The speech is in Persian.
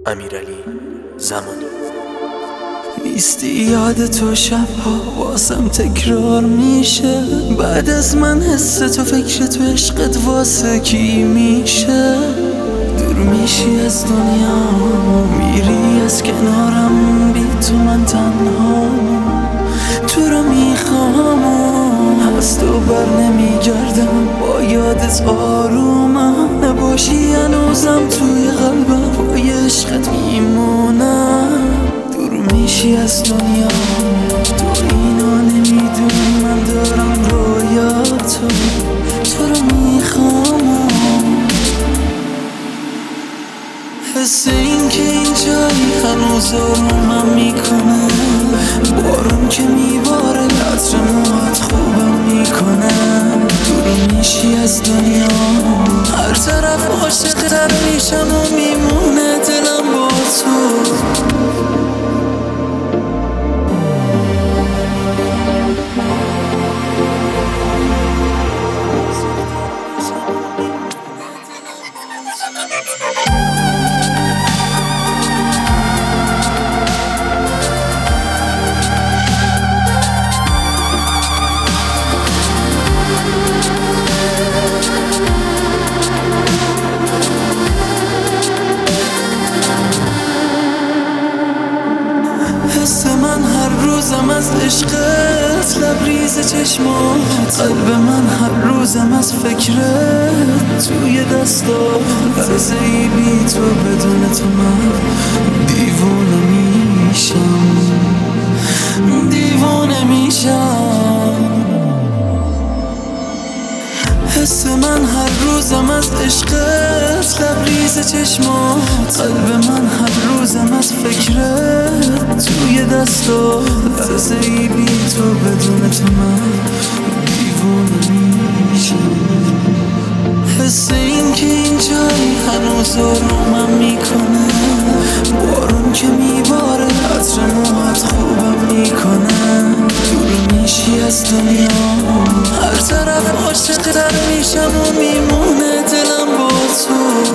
امیرعلی زمانی. نیستی یاد تو شبها واسم تکرار میشه، بعد از من حس تو فکر تو عشقت واسه کی میشه؟ دور میشی از دنیا میری از کنارم، بی تو من تنها تو رو میخوام و از تو بر نمیگردم، با یادت آرومم نباشی هنوزم توی قلبم پای عشقت میمونم. دور میشی از دنیا تو اینا نمیدونی من دارم رویاتو، تو رو میخوام. حس این که این جایی هنوز آرومم میکنه، بارون که میباره عطر موهات خوبم میکنه. دور میشی از دنیا هر طرف عاشق‌تر میشم و میمونه دلم با تو. حس من هر روزم از عشقت، لبریز چشمات، قلب من هر روزم از فکرت توی دستات. لحظه ای بی تو بدون تو من دیوونه میشم، دیوونه میشم. حس من هر روزم از عشقت، لبریز چشمات، قلب من هر روزم از فکرت توی دستات. لحظه ای بی تو بدون تو من دیوونه میشم. حس این که این جایی هنوز آرومم میکنه، بارون که میباره عطر موهات خوبم میکنه. دور میشی از دنیا هر طرف عاشق‌تر میشم و میمونه دلم با تو.